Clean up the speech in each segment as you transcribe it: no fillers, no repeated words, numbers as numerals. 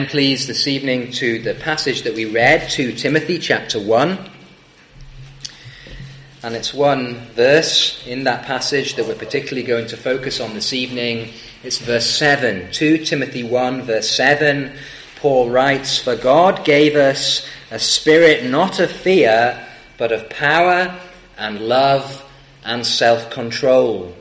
Please this evening to the passage that we read, 2 Timothy chapter 1. And it's one verse in that passage that we're particularly going to focus on this evening. It's verse 7. 2 Timothy 1 verse 7. Paul writes, "For God gave us a spirit not of fear, but of power and love and self-control."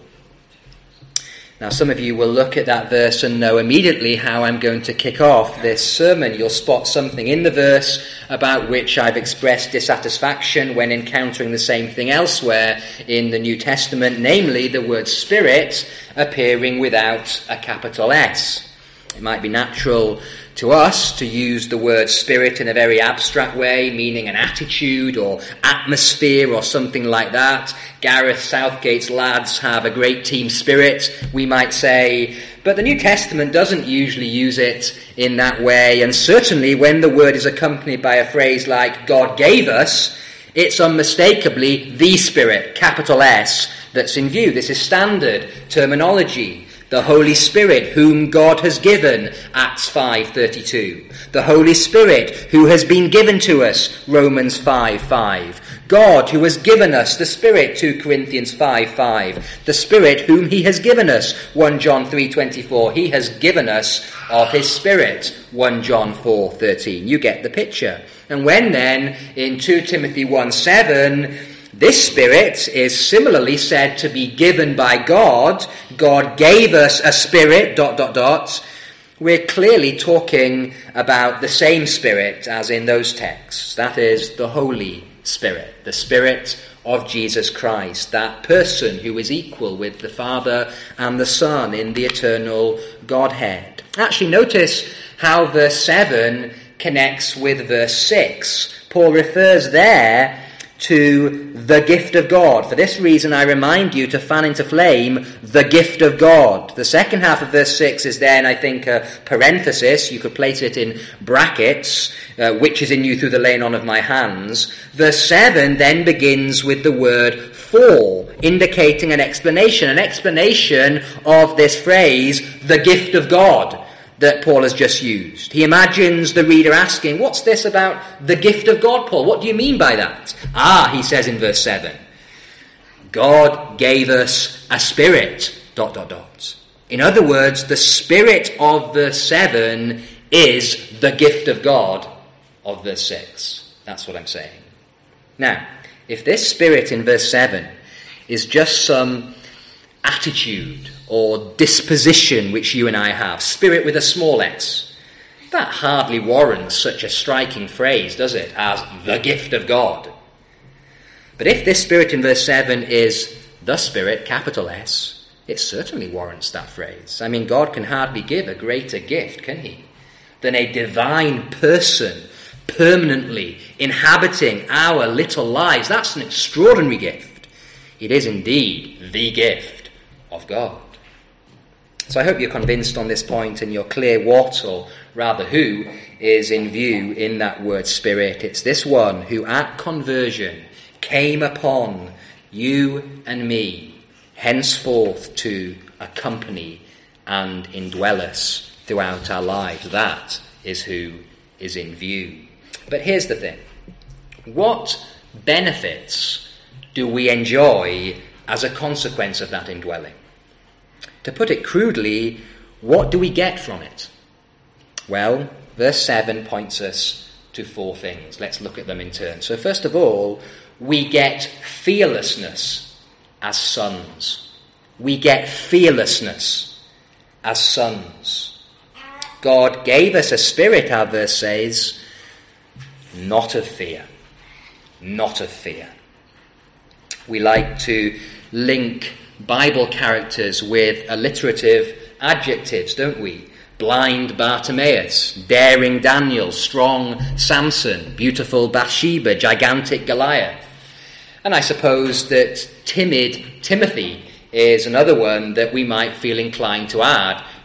Now, some of you will look at that verse and know immediately how I'm going to kick off this sermon. You'll spot something in the verse about which I've expressed dissatisfaction when encountering the same thing elsewhere in the New Testament, namely the word Spirit appearing without a capital S. It might be natural to us to use the word spirit in a very abstract way, meaning an attitude or atmosphere or something like that. Gareth Southgate's lads have a great team spirit, we might say. But the New Testament doesn't usually use it in that way. And certainly when the word is accompanied by a phrase like God gave us, it's unmistakably the Spirit, capital S, that's in view. This is standard terminology. The Holy Spirit, whom God has given, Acts 5:32. The Holy Spirit, who has been given to us, Romans 5:5. God, who has given us the Spirit, 2 Corinthians 5:5. The Spirit, whom he has given us, 1 John 3:24. He has given us of his Spirit, 1 John 4:13. You get the picture. And when then, in 2 Timothy 1:7, this Spirit is similarly said to be given by God. God gave us a Spirit, ... We're clearly talking about the same Spirit as in those texts. That is the Holy Spirit, the Spirit of Jesus Christ, that person who is equal with the Father and the Son in the eternal Godhead. Actually, notice how verse 7 connects with verse 6. Paul refers there to the gift of God. For this reason, I remind you to fan into flame the gift of God. The second half of verse 6 is then, I think, a parenthesis. You could place it in brackets, which is in you through the laying on of my hands. Verse 7 then begins with the word for, indicating an explanation of this phrase, the gift of God, that Paul has just used. He imagines the reader asking, what's this about the gift of God, Paul? What do you mean by that? He says in verse 7, God gave us a spirit, ... In other words, the spirit of verse 7 is the gift of God of verse 6. That's what I'm saying. Now, if this spirit in verse 7 is just some attitude or disposition which you and I have, spirit with a small s, that hardly warrants such a striking phrase, does it, as the gift of God. But if this spirit in verse 7 is the Spirit, capital S, it certainly warrants that phrase. I mean, God can hardly give a greater gift, can he, than a divine person permanently inhabiting our little lives. That's an extraordinary gift. It is indeed the gift of God. So I hope you're convinced on this point and you're clear what, or rather who, is in view in that word Spirit. It's this one who at conversion came upon you and me, henceforth to accompany and indwell us throughout our lives. That is who is in view. But here's the thing. What benefits do we enjoy as a consequence of that indwelling? To put it crudely, what do we get from it? Well, verse 7 points us to 4 things. Let's look at them in turn. So first of all, we get fearlessness as sons. We get fearlessness as sons. God gave us a spirit, our verse says, not of fear. Not of fear. We like to link Bible characters with alliterative adjectives, don't we? Blind Bartimaeus, daring Daniel, strong Samson, beautiful Bathsheba, gigantic Goliath. And I suppose that timid Timothy is another one that we might feel inclined to add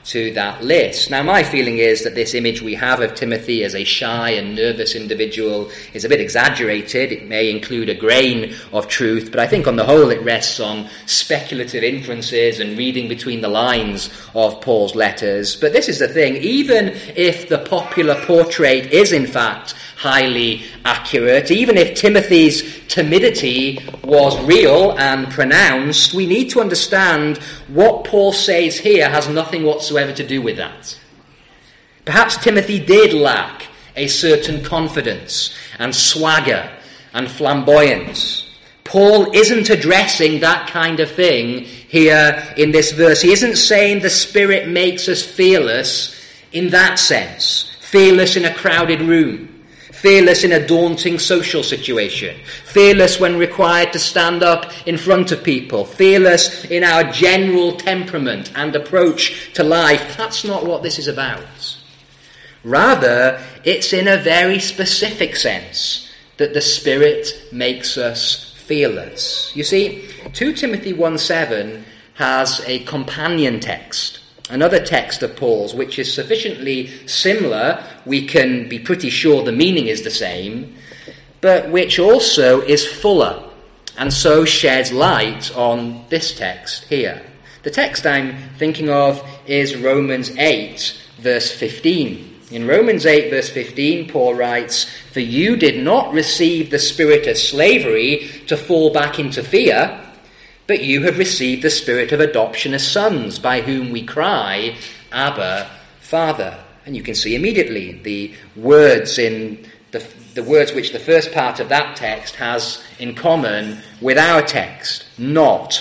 to that list. Now, my feeling is that this image we have of Timothy as a shy and nervous individual is a bit exaggerated. It may include a grain of truth, but I think on the whole it rests on speculative inferences and reading between the lines of Paul's letters. But this is the thing, even if the popular portrait is in fact highly accurate, even if Timothy's timidity was real and pronounced, we need to understand what Paul says here has nothing whatsoever to do with that. Perhaps Timothy did lack a certain confidence and swagger and flamboyance. Paul isn't addressing that kind of thing here in this verse. He isn't saying the Spirit makes us fearless in that sense. Fearless in a crowded room. Fearless in a daunting social situation. Fearless when required to stand up in front of people. Fearless in our general temperament and approach to life. That's not what this is about. Rather, it's in a very specific sense that the Spirit makes us fearless. You see, 2 Timothy 1:7 has a companion text. Another text of Paul's, which is sufficiently similar, we can be pretty sure the meaning is the same, but which also is fuller, and so sheds light on this text here. The text I'm thinking of is Romans 8, verse 15. In Romans 8, verse 15, Paul writes, "For you did not receive the spirit of slavery to fall back into fear, but you have received the spirit of adoption as sons, by whom we cry, Abba, Father." And you can see immediately the words in the words which the first part of that text has in common with our text. Not,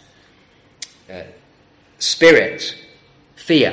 spirit, fear.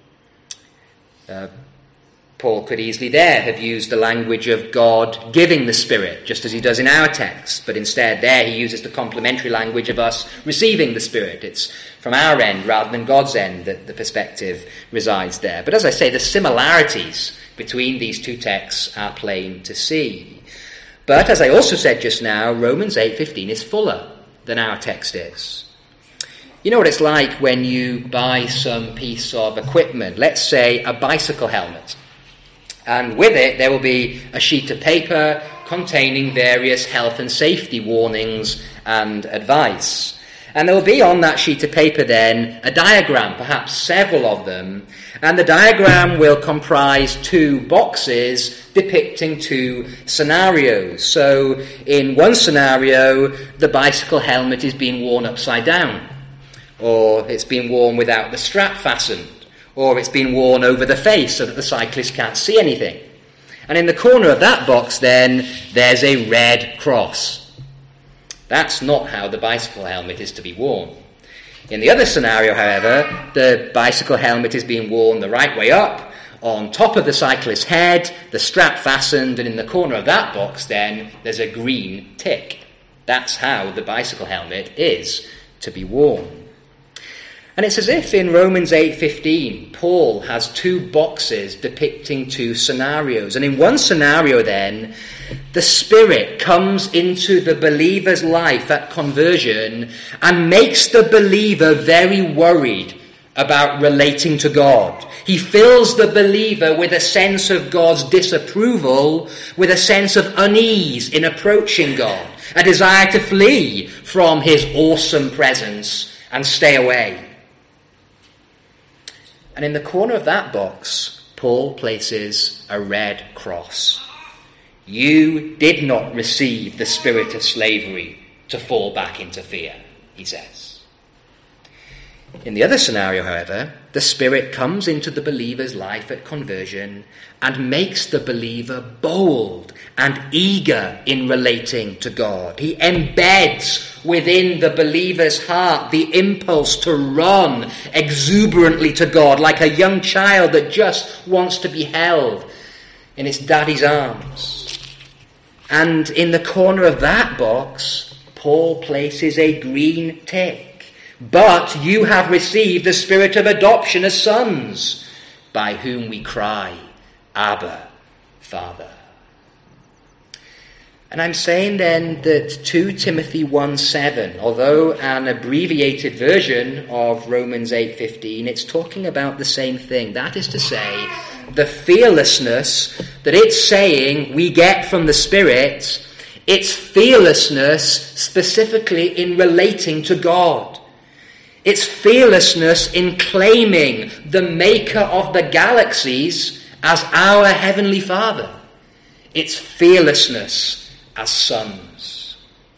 Paul could easily there have used the language of God giving the Spirit, just as he does in our text, but instead there he uses the complementary language of us receiving the Spirit. It's from our end rather than God's end that the perspective resides there. But as I say, the similarities between these two texts are plain to see. But as I also said just now, Romans 8:15 is fuller than our text is. You know what it's like when you buy some piece of equipment, let's say a bicycle helmet. And with it, there will be a sheet of paper containing various health and safety warnings and advice. And there will be on that sheet of paper then a diagram, perhaps several of them. And the diagram will comprise 2 boxes depicting 2 scenarios. So in one scenario, the bicycle helmet is being worn upside down. Or it's being worn without the strap fastened. Or it's been worn over the face so that the cyclist can't see anything. And in the corner of that box, then, there's a red cross. That's not how the bicycle helmet is to be worn. In the other scenario, however, the bicycle helmet is being worn the right way up, on top of the cyclist's head, the strap fastened, and in the corner of that box, then, there's a green tick. That's how the bicycle helmet is to be worn. And it's as if in Romans 8:15, Paul has 2 boxes depicting 2 scenarios. And in one scenario then, the Spirit comes into the believer's life at conversion and makes the believer very worried about relating to God. He fills the believer with a sense of God's disapproval, with a sense of unease in approaching God, a desire to flee from his awesome presence and stay away. And in the corner of that box, Paul places a red cross. You did not receive the spirit of slavery to fall back into fear, he says. In the other scenario, however, the Spirit comes into the believer's life at conversion and makes the believer bold and eager in relating to God. He embeds within the believer's heart the impulse to run exuberantly to God, like a young child that just wants to be held in its daddy's arms. And in the corner of that box, Paul places a green tick. But you have received the spirit of adoption as sons, by whom we cry, Abba, Father. And I'm saying then that 2 Timothy 1:7, although an abbreviated version of Romans 8:15, it's talking about the same thing. That is to say, the fearlessness that it's saying we get from the Spirit, it's fearlessness specifically in relating to God. It's fearlessness in claiming the maker of the galaxies as our Heavenly Father. It's fearlessness as sons.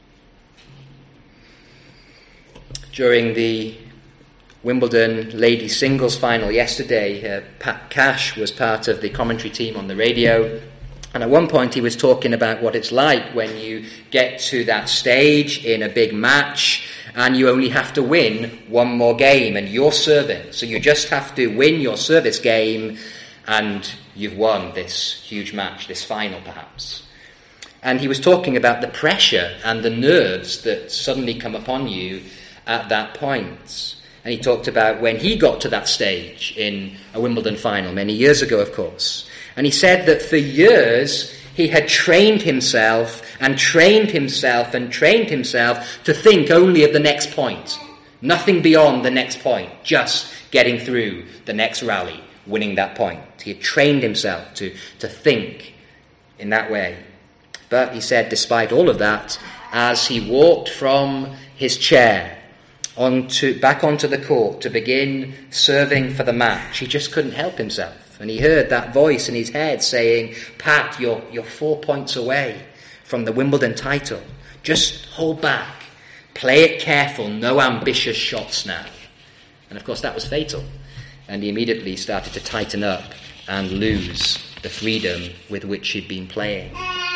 During the Wimbledon ladies singles final yesterday, Pat Cash was part of the commentary team on the radio, and at one point he was talking about what it's like when you get to that stage in a big match and you only have to win one more game and you're serving. So you just have to win your service game and you've won this huge match, this final perhaps. And he was talking about the pressure and the nerves that suddenly come upon you at that point. And he talked about when he got to that stage in a Wimbledon final, many years ago, of course. And he said that for years he had trained himself and trained himself and trained himself to think only of the next point. Nothing beyond the next point, just getting through the next rally, winning that point. He had trained himself to think in that way. But he said, despite all of that, as he walked from his chair back onto the court to begin serving for the match, he just couldn't help himself. And he heard that voice in his head saying, Pat, you're 4 points away from the Wimbledon title. Just hold back. Play it careful. No ambitious shots now. And of course that was fatal. And he immediately started to tighten up and lose the freedom with which he'd been playing.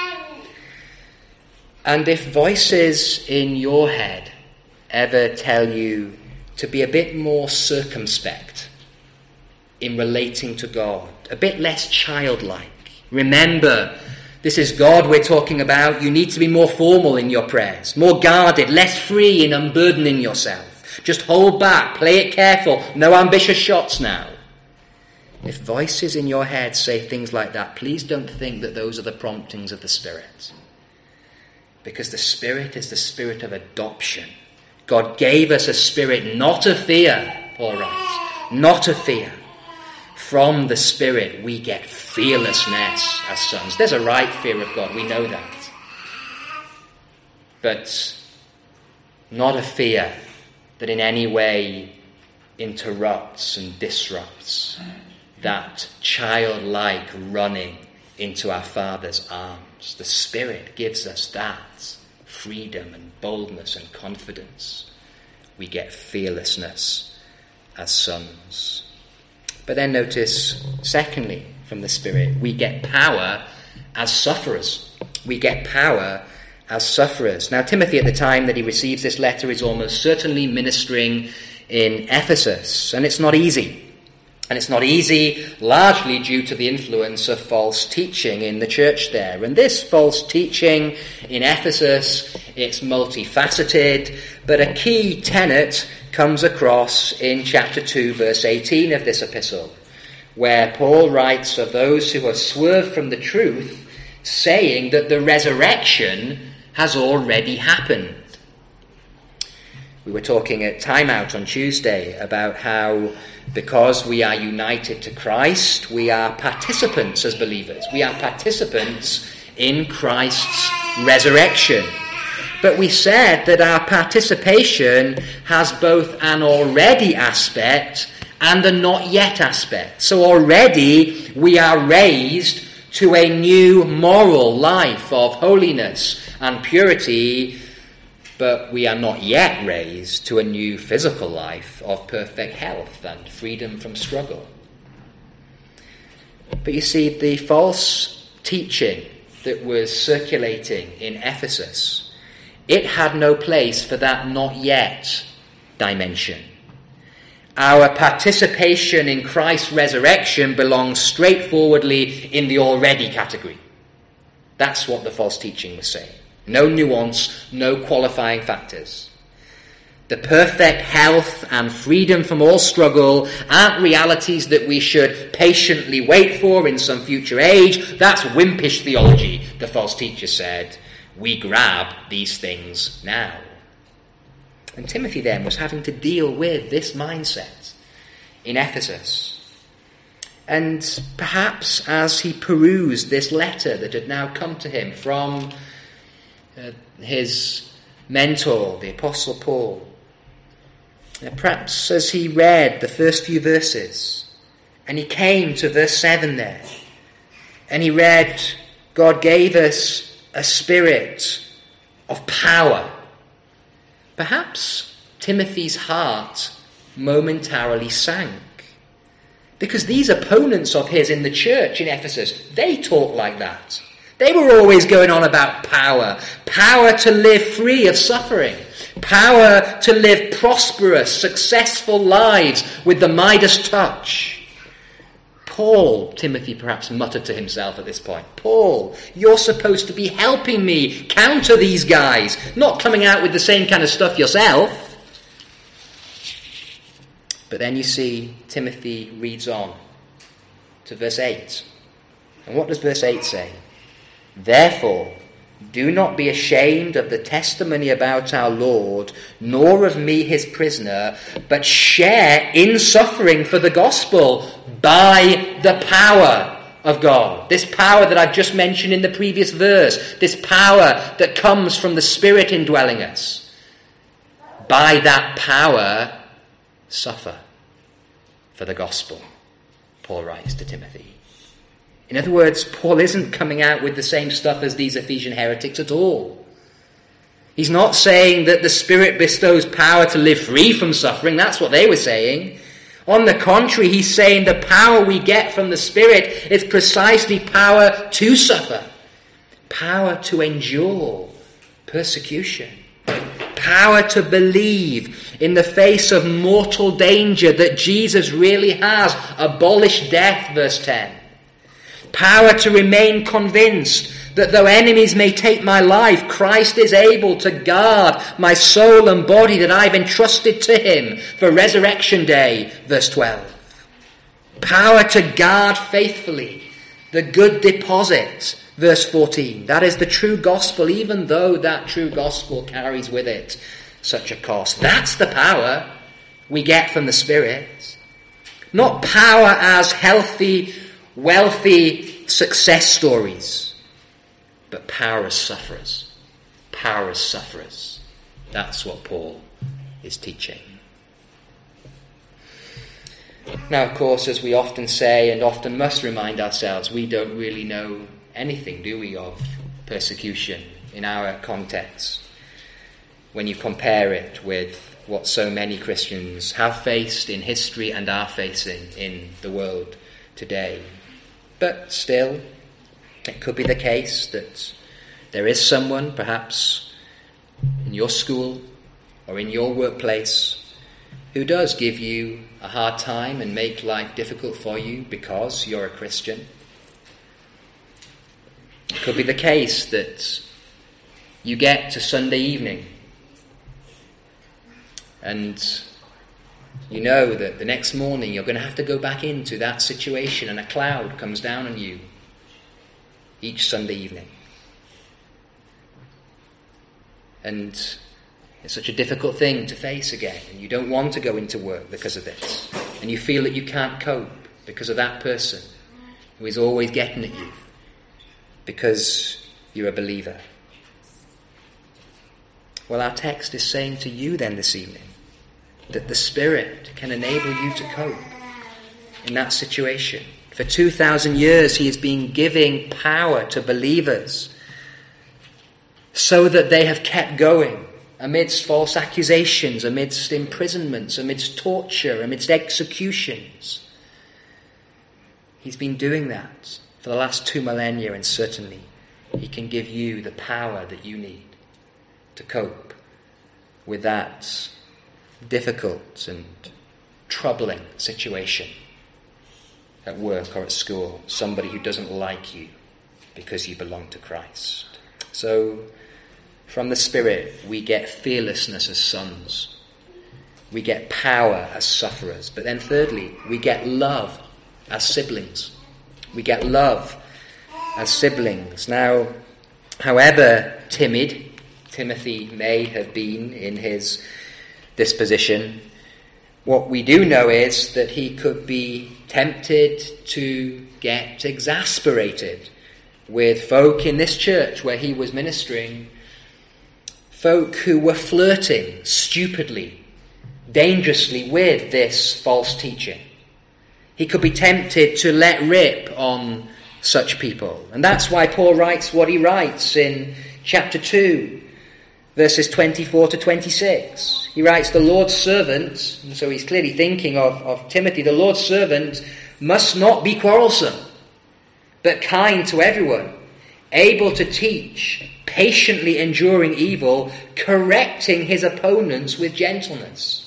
And if voices in your head ever tell you to be a bit more circumspect in relating to God, a bit less childlike, remember, this is God we're talking about. You need to be more formal in your prayers, more guarded, less free in unburdening yourself. Just hold back, play it careful, no ambitious shots now. If voices in your head say things like that, please don't think that those are the promptings of the Spirit. Because the Spirit is the spirit of adoption. God gave us a spirit not of fear, Paul writes, not of fear. From the Spirit we get fearlessness as sons. There's a right fear of God, we know that. But not a fear that in any way interrupts and disrupts that childlike running into our Father's arms. The Spirit gives us that freedom and boldness and confidence. We get fearlessness as sons. But then notice, secondly, from the Spirit, we get power as sufferers. We get power as sufferers. Now, Timothy, at the time that he receives this letter, is almost certainly ministering in Ephesus, and it's not easy. And it's not easy, largely due to the influence of false teaching in the church there. And this false teaching in Ephesus, it's multifaceted, but a key tenet comes across in chapter 2, verse 18 of this epistle, where Paul writes of those who have swerved from the truth, saying that the resurrection has already happened. We were talking at Time Out on Tuesday about how because we are united to Christ, we are participants as believers. We are participants in Christ's resurrection. But we said that our participation has both an already aspect and a not yet aspect. So already we are raised to a new moral life of holiness and purity, but we are not yet raised to a new physical life of perfect health and freedom from struggle. But you see, the false teaching that was circulating in Ephesus, it had no place for that not yet dimension. Our participation in Christ's resurrection belongs straightforwardly in the already category. That's what the false teaching was saying. No nuance, no qualifying factors. The perfect health and freedom from all struggle aren't realities that we should patiently wait for in some future age. That's wimpish theology, the false teacher said. we grab these things now. And Timothy then was having to deal with this mindset in Ephesus. And perhaps as he perused this letter that had now come to him from his mentor, the Apostle Paul, perhaps as he read the first few verses, and he came to verse 7 there, and he read, God gave us a spirit of power. Perhaps Timothy's heart momentarily sank. Because these opponents of his in the church in Ephesus, they talk like that. They were always going on about power. Power to live free of suffering. Power to live prosperous, successful lives with the Midas touch. Paul, Timothy perhaps muttered to himself at this point, Paul, you're supposed to be helping me counter these guys, not coming out with the same kind of stuff yourself. But then you see Timothy reads on to verse 8. And what does verse 8 say? Therefore, do not be ashamed of the testimony about our Lord, nor of me his prisoner, but share in suffering for the gospel by the power of God. This power that I've just mentioned in the previous verse. This power that comes from the Spirit indwelling us. By that power, suffer for the gospel, Paul writes to Timothy. In other words, Paul isn't coming out with the same stuff as these Ephesian heretics at all. He's not saying that the Spirit bestows power to live free from suffering. That's what they were saying. On the contrary, he's saying the power we get from the Spirit is precisely power to suffer. Power to endure persecution. Power to believe in the face of mortal danger that Jesus really has abolished death, verse 10. Power to remain convinced that though enemies may take my life, Christ is able to guard my soul and body that I've entrusted to him for resurrection day, verse 12. Power to guard faithfully the good deposit, verse 14. That is the true gospel, even though that true gospel carries with it such a cost. That's the power we get from the Spirit. Not power as healthy, wealthy success stories, but power as sufferers. Power as sufferers. That's what Paul is teaching. Now, of course, as we often say and often must remind ourselves, we don't really know anything, do we, of persecution in our context when you compare it with what so many Christians have faced in history and are facing in the world today. But still, it could be the case that there is someone, perhaps in your school or in your workplace, who does give you a hard time and make life difficult for you because you're a Christian. It could be the case that you get to Sunday evening and you know that the next morning you're going to have to go back into that situation and a cloud comes down on you each Sunday evening. And it's such a difficult thing to face again, and you don't want to go into work because of this, and you feel that you can't cope because of that person who is always getting at you because you're a believer. Well, our text is saying to you then this evening that the Spirit can enable you to cope in that situation. For 2,000 years he has been giving power to believers so that they have kept going amidst false accusations, amidst imprisonments, amidst torture, amidst executions. He's been doing that for the last 2 millennia, and certainly he can give you the power that you need to cope with that difficult and troubling situation at work or at school, somebody who doesn't like you because you belong to Christ. So, from the Spirit, we get fearlessness as sons. We get power as sufferers. But then thirdly, we get love as siblings. We get love as siblings. Now, However timid Timothy may have been in his disposition, what we do know is that he could be tempted to get exasperated with folk in this church where he was ministering, folk who were flirting stupidly, dangerously with this false teaching. He could be tempted to let rip on such people. And that's why Paul writes what he writes in chapter 2, verses 24 to 26. He writes, the Lord's servant, and so he's clearly thinking of Timothy, the Lord's servant must not be quarrelsome, but kind to everyone, able to teach, patiently enduring evil, correcting his opponents with gentleness.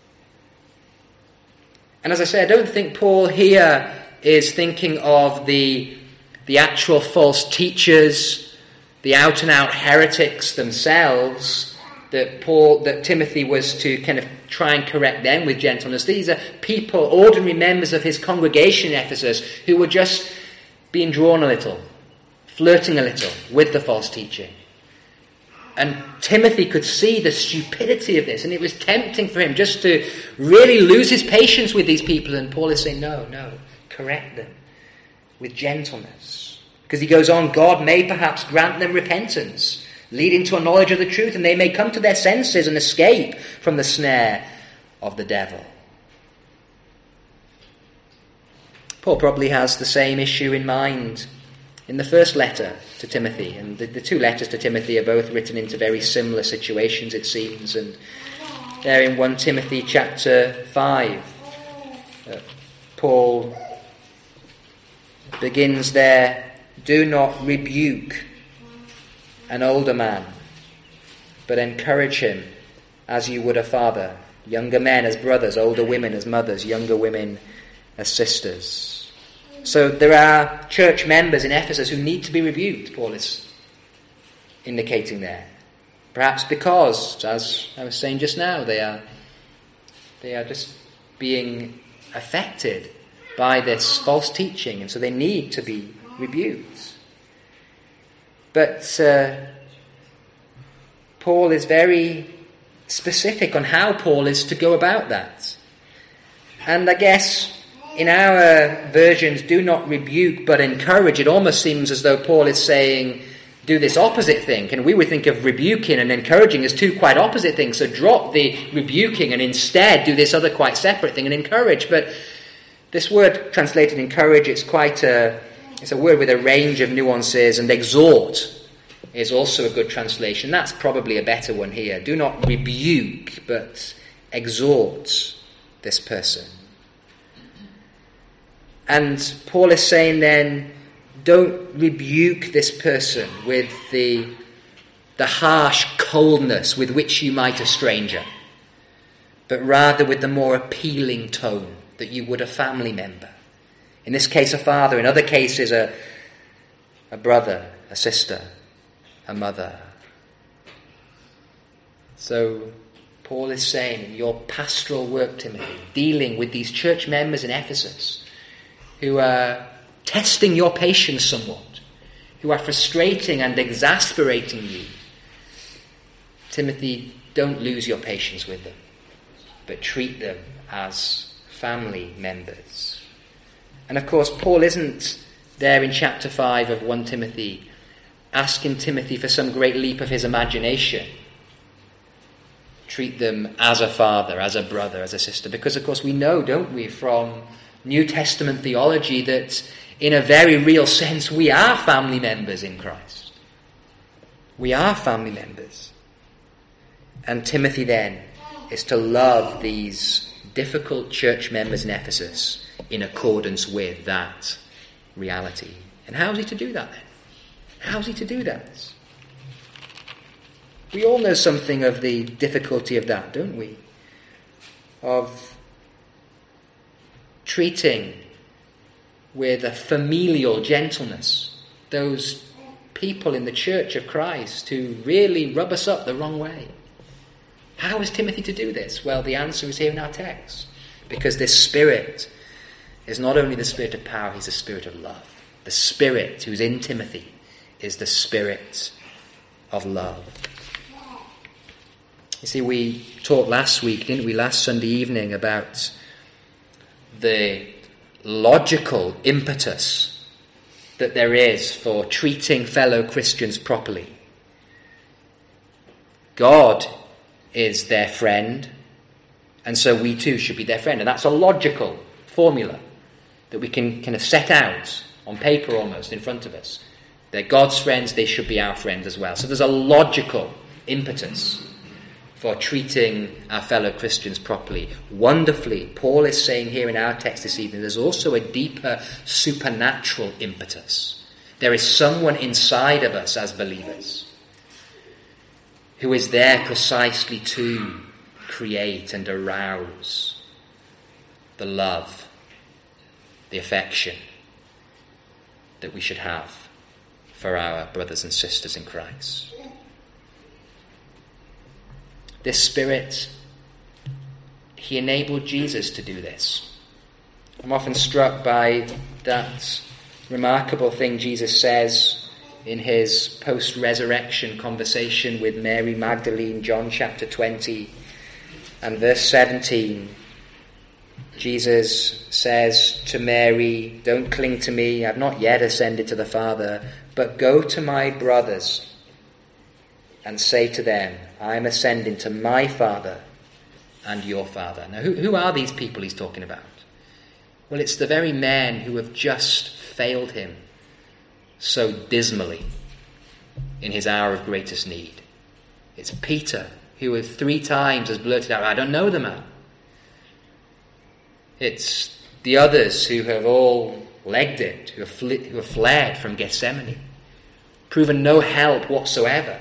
And as I say, I don't think Paul here is thinking of the actual false teachers, the out-and-out heretics themselves, that Timothy was to kind of try and correct them with gentleness. These are people, ordinary members of his congregation in Ephesus, who were just being drawn a little, flirting a little with the false teaching. And Timothy could see the stupidity of this, and it was tempting for him just to really lose his patience with these people. And Paul is saying, no, correct them with gentleness. Because he goes on, God may perhaps grant them repentance, leading to a knowledge of the truth, and they may come to their senses and escape from the snare of the devil. Paul probably has the same issue in mind in the first letter to Timothy. And the two letters to Timothy are both written into very similar situations, it seems. And there in 1 Timothy chapter 5, Paul begins there, do not rebuke an older man, but encourage him as you would a father, younger men as brothers, older women as mothers, younger women as sisters. So there are church members in Ephesus who need to be rebuked, Paul is indicating there. Perhaps because, as I was saying just now, they are just being affected by this false teaching, and so they need to be rebuked. But Paul is very specific on how Paul is to go about that. And I guess in our versions, do not rebuke but encourage, it almost seems as though Paul is saying, do this opposite thing. And we would think of rebuking and encouraging as two quite opposite things. So drop the rebuking and instead do this other quite separate thing and encourage. But this word translated encourage, it's a word with a range of nuances, and exhort is also a good translation. That's probably a better one here. Do not rebuke, but exhort this person. And Paul is saying then, don't rebuke this person with the harsh coldness with which you might a stranger, but rather with the more appealing tone that you would a family member. In this case, a father. In other cases, a brother, a sister, a mother. So Paul is saying, in your pastoral work, Timothy, dealing with these church members in Ephesus who are testing your patience somewhat, who are frustrating and exasperating you, Timothy, don't lose your patience with them, but treat them as family members. And of course, Paul isn't there in chapter 5 of 1 Timothy asking Timothy for some great leap of his imagination. Treat them as a father, as a brother, as a sister. Because of course we know, don't we, from New Testament theology that in a very real sense we are family members in Christ. We are family members. And Timothy then is to love these difficult church members in Ephesus in accordance with that reality. And how is he to do that then? How is he to do that? We all know something of the difficulty of that, don't we? Of treating with a familial gentleness those people in the church of Christ who really rub us up the wrong way. How is Timothy to do this? Well, the answer is here in our text. Because this Spirit is not only the Spirit of power, he's the Spirit of love. The Spirit who's in Timothy is the Spirit of love. You see, we talked last week, didn't we, last Sunday evening, about the logical impetus that there is for treating fellow Christians properly. God is their friend, and so we too should be their friend. And that's a logical formula that we can kind of set out on paper almost in front of us. They're God's friends, they should be our friends as well. So there's a logical impetus for treating our fellow Christians properly. Wonderfully, Paul is saying here in our text this evening, there's also a deeper supernatural impetus. There is someone inside of us as believers who is there precisely to create and arouse the love, the affection that we should have for our brothers and sisters in Christ. This Spirit, he enabled Jesus to do this. I'm often struck by that remarkable thing Jesus says in his post-resurrection conversation with Mary Magdalene, John chapter 20 and verse 17. Jesus says to Mary, "Don't cling to me, I've not yet ascended to the Father, but go to my brothers and say to them, I am ascending to my Father and your Father." Now, who are these people he's talking about? Well, it's the very men who have just failed him so dismally in his hour of greatest need. It's Peter, who 3 times has blurted out, "I don't know the man." It's the others who have all legged it, who have fled from Gethsemane, proven no help whatsoever.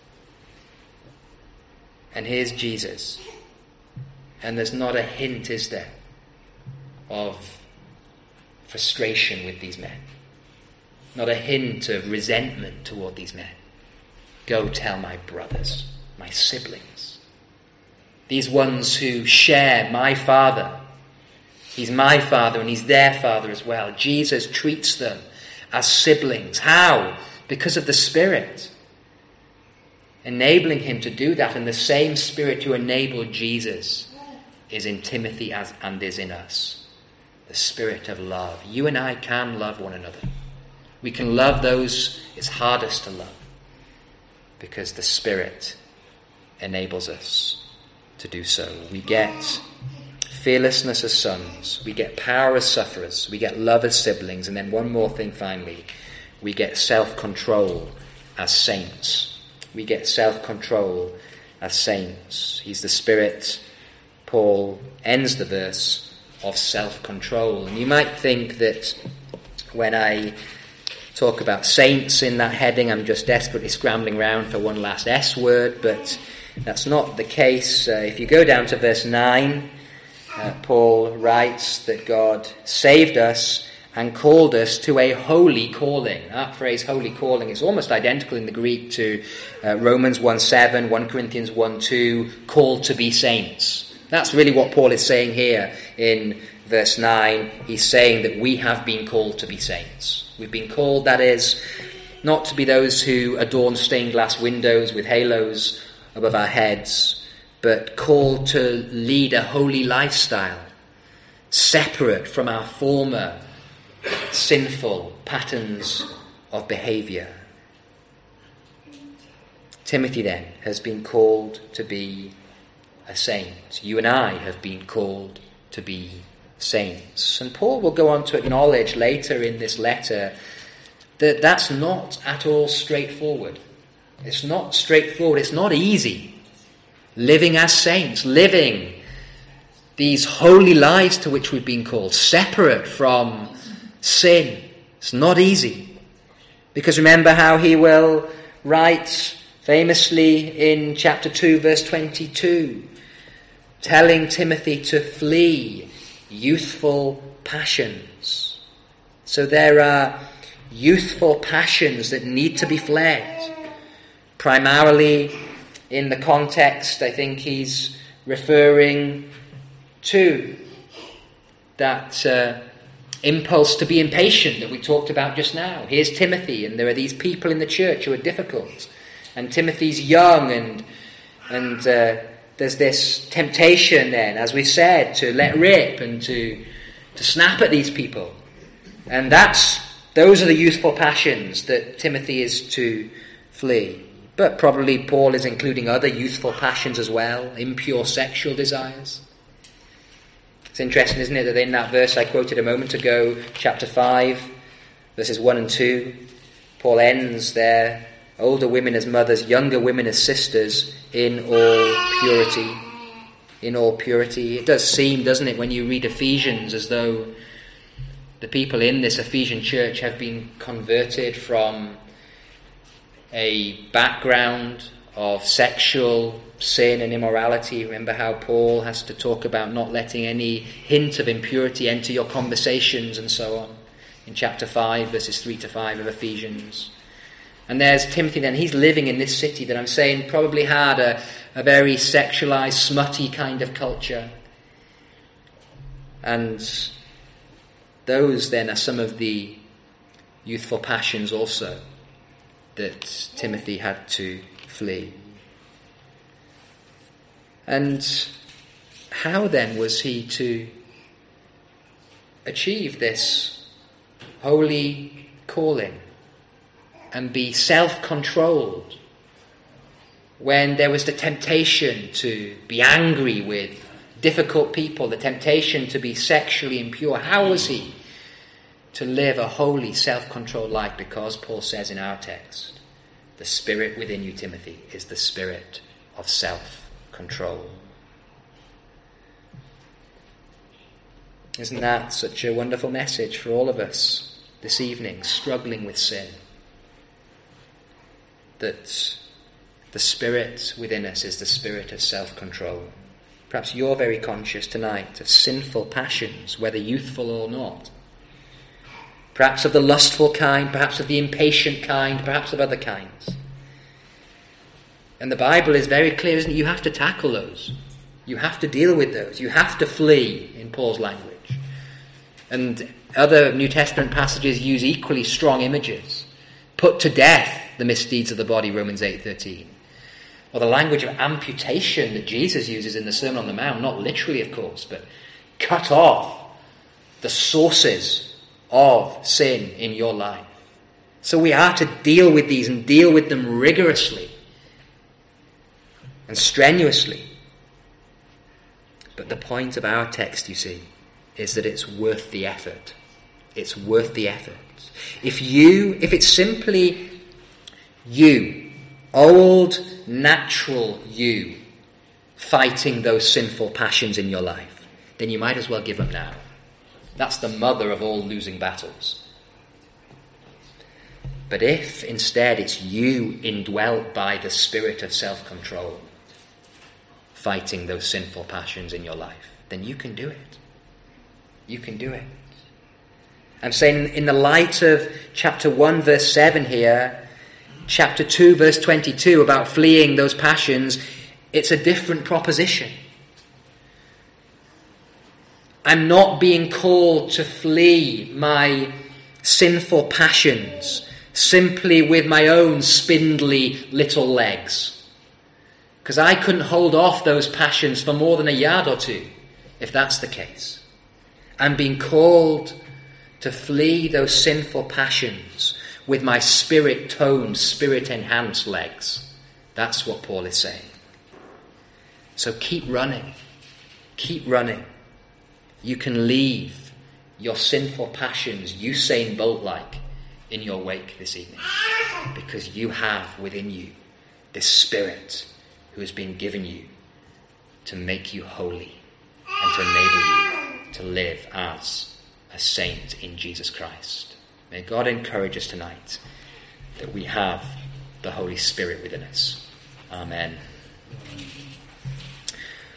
And here's Jesus. And there's not a hint, is there, of frustration with these men. Not a hint of resentment toward these men. Go tell my brothers, my siblings, these ones who share my Father. He's my Father and he's their Father as well. Jesus treats them as siblings. How? Because of the Spirit enabling him to do that, and the same Spirit who enabled Jesus is in Timothy and is in us. The Spirit of love. You and I can love one another. We can love those it's hardest to love because the Spirit enables us to do so. We get fearlessness as sons. We get power as sufferers. We get love as siblings. And then one more thing finally. We get self-control as saints. We get self-control as saints. He's the Spirit, Paul ends the verse, of self-control. And you might think that when I talk about saints in that heading, I'm just desperately scrambling around for one last S word, but that's not the case. If you go down to verse 9, Paul writes that God saved us and called us to a holy calling. That phrase, holy calling, is almost identical in the Greek to Romans 1:7, 1 Corinthians 1:2, called to be saints. That's really what Paul is saying here in verse 9. He's saying that we have been called to be saints. We've been called, that is, not to be those who adorn stained glass windows with halos above our heads, but called to lead a holy lifestyle, separate from our former sinful patterns of behavior. Timothy then has been called to be a saint. You and I have been called to be saints. And Paul will go on to acknowledge later in this letter that that's not at all straightforward. It's not straightforward. It's not easy. Living as saints, living these holy lives to which we've been called, separate from sin. It's not easy. Because remember how he will write famously in chapter 2, verse 22, telling Timothy to flee youthful passions. So there are youthful passions that need to be fled. Primarily in the context, I think he's referring to that impulse to be impatient that we talked about just now. Here's Timothy, and there are these people in the church who are difficult, And Timothy's young, and there's this temptation then, as we said, to let rip and to snap at these people. And those are the youthful passions that Timothy is to flee. But probably Paul is including other youthful passions as well, impure sexual desires. It's interesting, isn't it, that in that verse I quoted a moment ago, chapter 5, verses 1 and 2, Paul ends there, older women as mothers, younger women as sisters, in all purity. In all purity. It does seem, doesn't it, when you read Ephesians, as though the people in this Ephesian church have been converted from a background of sexual sin and immorality. Remember how Paul has to talk about not letting any hint of impurity enter your conversations and so on, in chapter 5, verses 3 to 5 of Ephesians. And there's Timothy then, he's living in this city that I'm saying probably had a very sexualized, smutty kind of culture. And those then are some of the youthful passions also that Timothy had to flee. And how then was he to achieve this holy calling and be self-controlled when there was the temptation to be angry with difficult people, the temptation to be sexually impure? How was he to live a holy, self-controlled life? Because Paul says in our text, the spirit within you, Timothy, is the spirit of self-control. Isn't that such a wonderful message for all of us this evening, struggling with sin? That the spirit within us is the spirit of self-control. Perhaps you're very conscious tonight of sinful passions, whether youthful or not. Perhaps of the lustful kind, perhaps of the impatient kind, perhaps of other kinds. And the Bible is very clear, isn't it? You have to tackle those. You have to deal with those. You have to flee, in Paul's language. And other New Testament passages use equally strong images. Put to death the misdeeds of the body, Romans 8:13. Or the language of amputation that Jesus uses in the Sermon on the Mount, not literally, of course, but cut off the sources of sin in your life. So we are to deal with these and deal with them rigorously and strenuously. But the point of our text, you see, is that it's worth the effort. It's worth the effort. If it's simply you, old, natural you, fighting those sinful passions in your life, then you might as well give up now. That's the mother of all losing battles. But if instead it's you indwelt by the spirit of self-control, fighting those sinful passions in your life, then you can do it. You can do it. I'm saying in the light of chapter 1 verse 7 here, chapter 2 verse 22 about fleeing those passions, it's a different proposition. I'm not being called to flee my sinful passions simply with my own spindly little legs. Because I couldn't hold off those passions for more than a yard or two, if that's the case. I'm being called to flee those sinful passions with my spirit-toned, spirit-enhanced legs. That's what Paul is saying. So keep running. Keep running. You can leave your sinful passions, Usain Bolt-like, in your wake this evening. Because you have within you this Spirit who has been given you to make you holy and to enable you to live as a saint in Jesus Christ. May God encourage us tonight that we have the Holy Spirit within us. Amen.